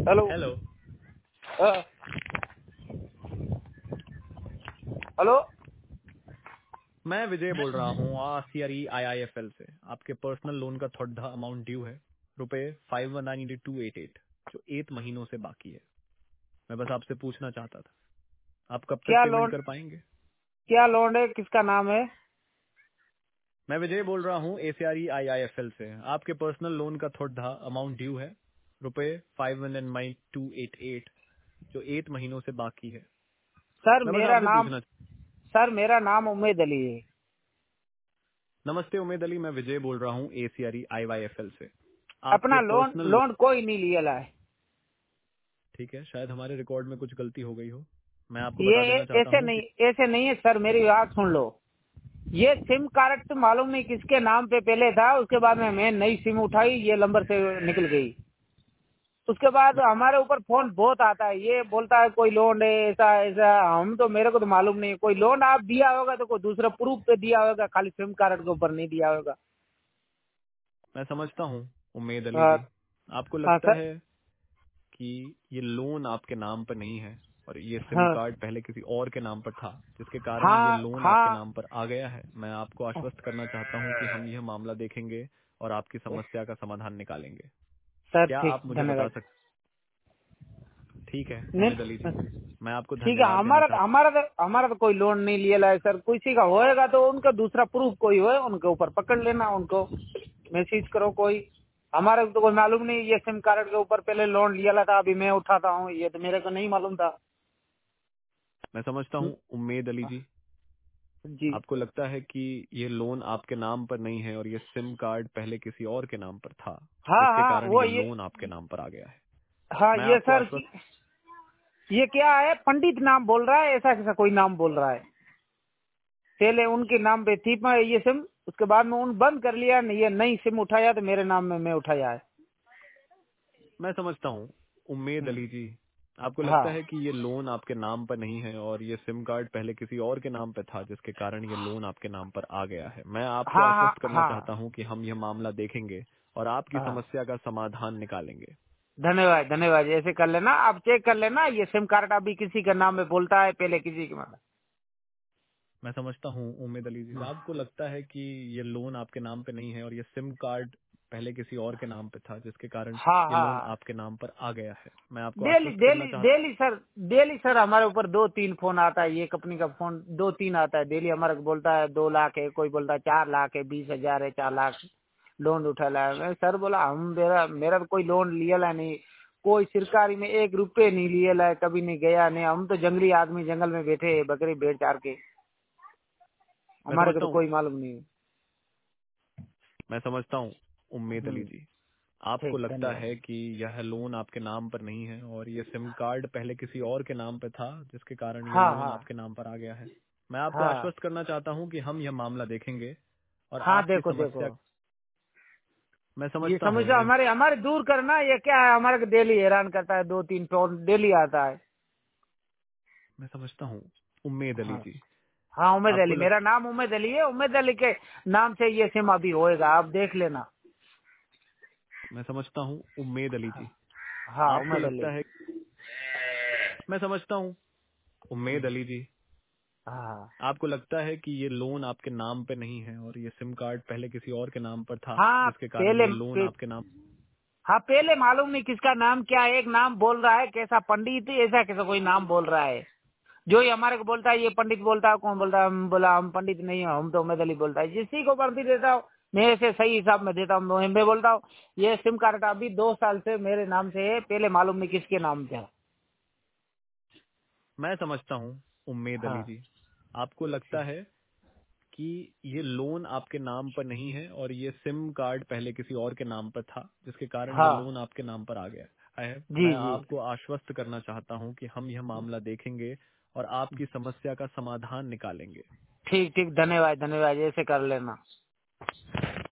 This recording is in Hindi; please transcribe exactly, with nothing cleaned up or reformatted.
Hello hello. हाँ, हेलो। मैं विजय बोल रहा हूँ आरसीआरई आईआईएफएल से। आपके पर्सनल लोन का थोड़ा अमाउंट ड्यू है, रुपए five one nine eight two eight eight, जो एट महीनों से बाकी है। मैं बस आपसे पूछना चाहता था, आप कब तक क्या पेमेंट लोन कर पाएंगे? क्या लोन है, किसका नाम है? मैं विजय बोल रहा हूँ एसीआरई आईआईएफएल से। आपके पर्सनल लोन का थोड़ा अमाउंट ड्यू है, रुपए five one nine two eight eight, जो एट महीनों से बाकी है। सर मैं बस मेरा आपसे नाम पूछना। सर मेरा नाम उम्मीद अली है। नमस्ते उमेद अली, मैं विजय बोल रहा हूँ एसीआरई आईआईएफएल से। आपके अपना लोन पर्सनल लोन, लोन कोई नहीं लिया है। ठीक है, शायद हमारे रिकॉर्ड में कुछ गलती हो गई हो। मैं आपको ये बता देना चाहता ऐसे हूँ नहीं कि ऐसे नहीं है सर, मेरी बात सुन लो। ये सिम कार्ड तो मालूम नहीं किसके नाम पे पहले था, उसके बाद में मैं नई सिम उठाई, ये नंबर से निकल गई। उसके बाद मैं, हमारे ऊपर फोन बहुत आता है, ये बोलता है कोई लोन है, ऐसा ऐसा। हम तो मेरे को तो मालूम नहीं है, कोई लोन आप दिया होगा तो कोई दूसरा प्रूफ पे दिया होगा, खाली सिम कार्ड के ऊपर नहीं दिया होगा। मैं समझता हूँ उमेद अली हाँ जी। आपको हाँ लगता सर। है कि ये लोन आपके नाम पर नहीं है और ये सिम हाँ कार्ड पहले किसी और के नाम पर था, जिसके कारण ये हाँ लोन आपके हाँ नाम पर आ गया है। मैं आपको आश्वस्त करना चाहता हूँ कि हम यह मामला देखेंगे और आपकी समस्या का समाधान निकालेंगे। सर क्या ठीक, आप मुझे बता धन्यवाद। सकते? ठीक है उमेद अली जी, नहीं, मैं आपको ठीक है। धन्यवाद देना हमारा चाहता हमारा तो हमारा तो कोई लोन नहीं लिया है सर। किसी का होएगा तो उनका दूसरा प्रूफ कोई होए, उनके ऊपर पकड़ लेना, उनको मैसेज करो कोई। हमारे को तो कोई मालूम नहीं, ये सिम कार्ड के ऊपर पहले लोन लिया था, अभी मैं उठाता हूँ, ये तो मेरे को नहीं मालूम था। मैं समझता हूँ उम्मीद अली जी। जी आपको लगता है कि ये लोन आपके नाम पर नहीं है और ये सिम कार्ड पहले किसी और के नाम पर था, हाँ जिसके हाँ, कारण वो ये ये लोन आपके नाम पर आ गया है। हाँ मैं ये आपको सर, आश्वस्त ये क्या है, पंडित नाम बोल रहा है, ऐसा कैसा कोई नाम बोल रहा है। पहले उनके नाम पे थी पर ये सिम, उसके बाद में उन बंद कर लिया, ये नई सिम उठाया तो मेरे नाम में मैं उठाया है। मैं समझता हूँ उम्मीद हम्म, अली जी। आपको हाँ लगता है कि ये लोन आपके नाम पर नहीं है और ये सिम कार्ड पहले किसी और के नाम पर था, जिसके कारण ये लोन आपके नाम पर आ गया है। मैं आपको हाँ हाँ आश्वस्त करना चाहता हाँ हूँ कि हम यह मामला देखेंगे और आपकी हाँ। समस्या का समाधान निकालेंगे। धन्यवाद धन्यवाद, ऐसे कर लेना, आप चेक कर लेना, ये सिम कार्ड अभी किसी का नाम में बोलता है, पहले किसी के मतलब। मैं समझता हूँ उम्मीद अली जी। आपको लगता है कि ये लोन आपके नाम पे नहीं है और ये सिम कार्ड पहले किसी और के नाम पे था, जिसके कारण हाँ ये लोन हाँ। आपके नाम पर आ गया है। मैं आपको डेली आश्वस्त करना डेली चाहता डेली सर, डेली सर हमारे ऊपर दो तीन फोन आता है, ये कंपनी का फोन दो तीन आता है डेली। हमारे को बोलता है दो लाख है, कोई बोलता है चार लाख है, बीस हजार है, चार लाख लोन उठा ला है। मैं सर बोला, हम मेरा मेरा तो कोई लोन लिया ला नहीं, कोई सरकारी में एक रुपये नहीं लिया ला है, कभी नहीं गया नहीं। हम तो जंगली आदमी, जंगल में बैठे हैं, बकरी भेड़ चार के, मैं हमारे को समझता तो हूँ कोई मालूम नहीं है। मैं समझता हूँ उम्मीद अली हम्म, जी। आपको ठीक, लगता धन्यवाद। है कि यह लोन आपके नाम पर नहीं है और ये सिम कार्ड पहले किसी और के नाम पर था, जिसके कारण ये हाँ लोन हाँ आपके नाम पर आ गया है। मैं आपको हाँ आश्वस्त करना चाहता हूँ कि हम यह मामला देखेंगे और हाँ। आपकी देखो समस्या, देखो, मैं ये समझता हूँ समस्या मैं हमारे हमारे दूर करना, ये क्या है, हमारे को डेली हैरान करता है, दो तीन फोन डेली आता है। मैं समझता हूँ उम्मीद अली हाँ जी। हाँ, उमेद आपको अली, लग मेरा नाम उमेद अली है। उमेद अली के नाम से ये सिम अभी होएगा, आप देख लेना। मैं समझता हूँ उम्मीद अली जी। हाँ आपको उमेद अली। लगता है, मैं समझता हूँ उम्मीद अली जी। हाँ आपको लगता है कि ये लोन आपके नाम पे नहीं है और ये सिम कार्ड पहले किसी और के नाम पर था, हाँ जिसके कारण पहले ये लोन पे, आपके नाम। हाँ पहले मालूम नहीं किसका नाम क्या है, एक नाम बोल रहा है, कैसा पंडित है, ऐसा कैसा कोई नाम बोल रहा है। जो ही हमारे को बोलता है ये पंडित बोलता है, कौन बोलता है, हम बोला हम पंडित नहीं है, हम तो उमेद अली बोलता है। जिसी को पंडित देता हूँ मैं, ऐसे सही हिसाब में देता हूँ। मैं बोलता हूँ ये सिम कार्ड अभी दो साल से मेरे नाम से है, पहले मालूम नहीं किसके नाम था। मैं समझता हूँ उम्मीद अली हाँ जी। आपको लगता है कि ये लोन आपके नाम पर नहीं है और ये सिम कार्ड पहले किसी और के नाम पर था, जिसके कारण ये हाँ। लोन आपके नाम पर आ गया है। जी मैं जी, आपको आश्वस्त करना चाहता हूँ कि हम यह मामला देखेंगे और आपकी समस्या का समाधान निकालेंगे। ठीक ठीक, धन्यवाद धन्यवाद, ऐसे कर लेना।